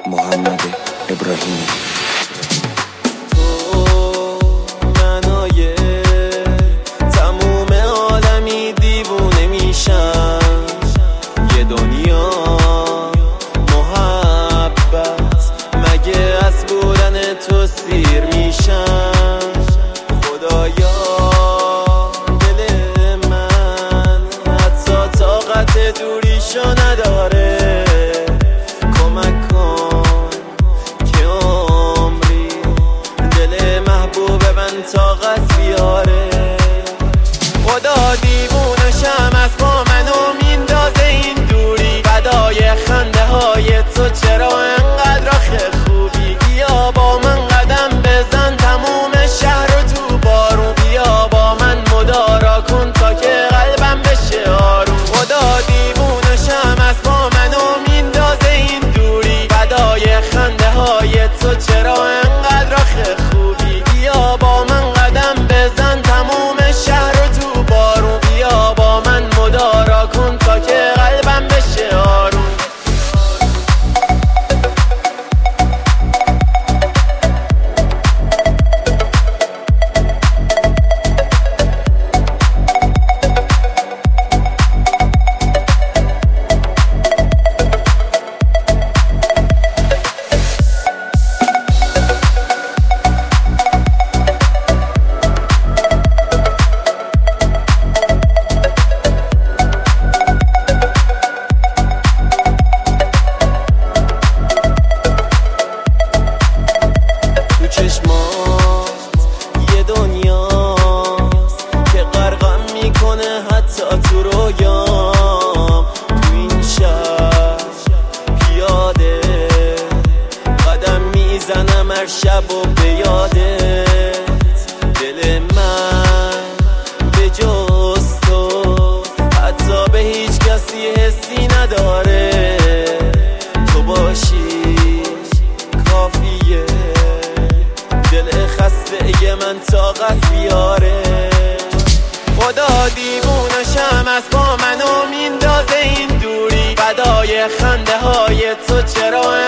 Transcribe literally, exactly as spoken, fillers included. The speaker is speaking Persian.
محمد ابراهیمی. تو منای تموم عالمی دیوونه میشن، یه دنیا محبت مگه از بودن تو سیر میشن. خدایا دل من حتی طاقت دوریشو نداره، کمک کن که عمری دل محبوب من طاقت بیاره. خدا دیوونشم از با منو میندازه این دوری، فدای خنده های تو چرا انقدر آخه خوبی. بیا با من قدم بزن تموم شهر رو تو بارون، بیا با من مدارا کن تا که قلبم بشه آروم. خدا دیوونشم از با منو میندازه این دوری، فدای خنده های تو چرا انقدر آخه خوبی. بیا با من قدم بزن تموم شهر رو تو بارون، بیا با من مدارا کن تا که قلبم بشه آروم. چشمات یه دنیاست که غرقم میکنه حتی تو رویام. تو این شهر پیاده قدم میزنم هر شب و به یادت. دل من به جز تو حتی به هیچ کسی حسی نداره، تو باشی کافیه دل خسته من طاقت بیاره. خدا دیوونشم از با منو میندازه این دوری، فدای خنده های تو چرا